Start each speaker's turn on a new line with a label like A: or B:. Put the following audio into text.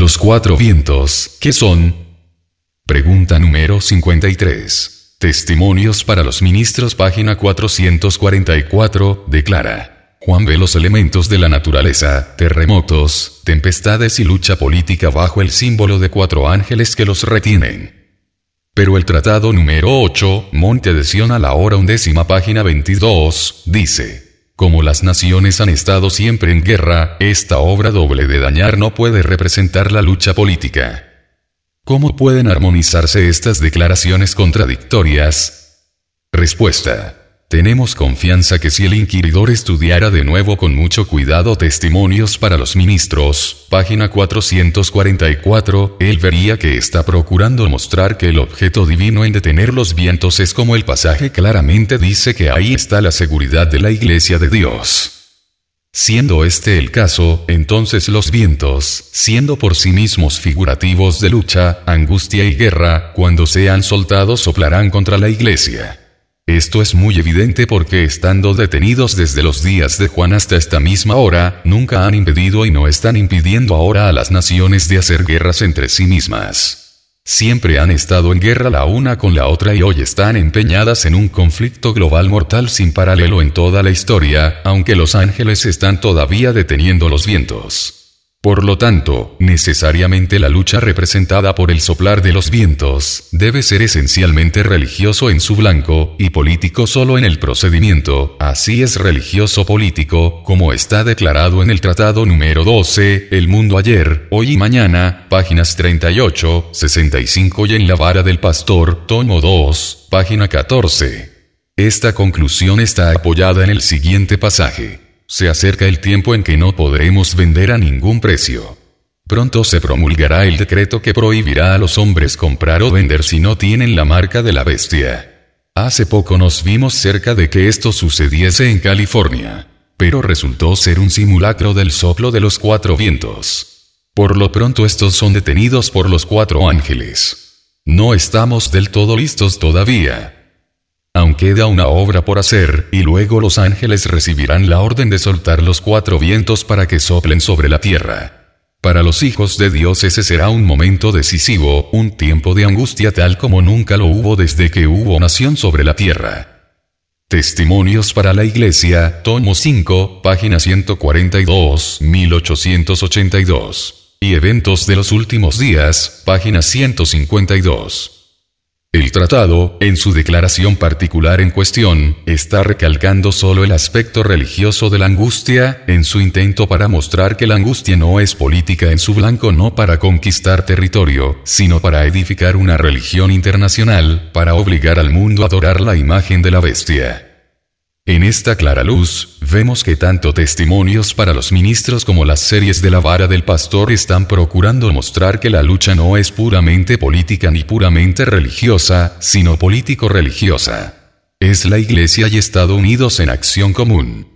A: Los cuatro vientos, ¿qué son? Pregunta número 53. Testimonios para los ministros, página 444, declara: Juan ve los elementos de la naturaleza, terremotos, tempestades y lucha política bajo el símbolo de 4 ángeles que los retienen. Pero el tratado número 8, Monte de Sión a la hora 11, página 22, dice: como las naciones han estado siempre en guerra, esta obra doble de dañar no puede representar la lucha política. ¿Cómo pueden armonizarse estas declaraciones contradictorias? Respuesta: tenemos confianza que si el inquiridor estudiara de nuevo con mucho cuidado Testimonios para los ministros, página 444, él vería que está procurando mostrar que el objeto divino en detener los vientos es como el pasaje claramente dice que ahí está la seguridad de la Iglesia de Dios. Siendo este el caso, entonces los vientos, siendo por sí mismos figurativos de lucha, angustia y guerra, cuando sean soltados soplarán contra la Iglesia. Esto es muy evidente porque estando detenidos desde los días de Juan hasta esta misma hora, nunca han impedido y no están impidiendo ahora a las naciones de hacer guerras entre sí mismas. Siempre han estado en guerra la una con la otra y hoy están empeñadas en un conflicto global mortal sin paralelo en toda la historia, aunque los ángeles están todavía deteniendo los vientos. Por lo tanto, necesariamente la lucha representada por el soplar de los vientos, debe ser esencialmente religioso en su blanco, y político solo en el procedimiento, así es religioso-político, como está declarado en el tratado número 12, El mundo ayer, hoy y mañana, páginas 38, 65 y en La vara del pastor, tomo 2, página 14. Esta conclusión está apoyada en el siguiente pasaje. Se acerca el tiempo en que no podremos vender a ningún precio. Pronto se promulgará el decreto que prohibirá a los hombres comprar o vender si no tienen la marca de la bestia. Hace poco nos vimos cerca de que esto sucediese en California, pero resultó ser un simulacro del soplo de los 4 vientos. Por lo pronto estos son detenidos por los 4 ángeles. No estamos del todo listos todavía. Aún queda una obra por hacer, y luego los ángeles recibirán la orden de soltar los 4 vientos para que soplen sobre la tierra. Para los hijos de Dios ese será un momento decisivo, un tiempo de angustia tal como nunca lo hubo desde que hubo nación sobre la tierra. Testimonios para la Iglesia, tomo 5, página 142, 1882. Y Eventos de los Últimos Días, página 152. El tratado, en su declaración particular en cuestión, está recalcando solo el aspecto religioso de la angustia, en su intento para mostrar que la angustia no es política en su blanco, no para conquistar territorio, sino para edificar una religión internacional, para obligar al mundo a adorar la imagen de la bestia. En esta clara luz, vemos que tanto Testimonios para los ministros como las series de La vara del pastor están procurando mostrar que la lucha no es puramente política ni puramente religiosa, sino político-religiosa. Es la Iglesia y Estado unidos en acción común.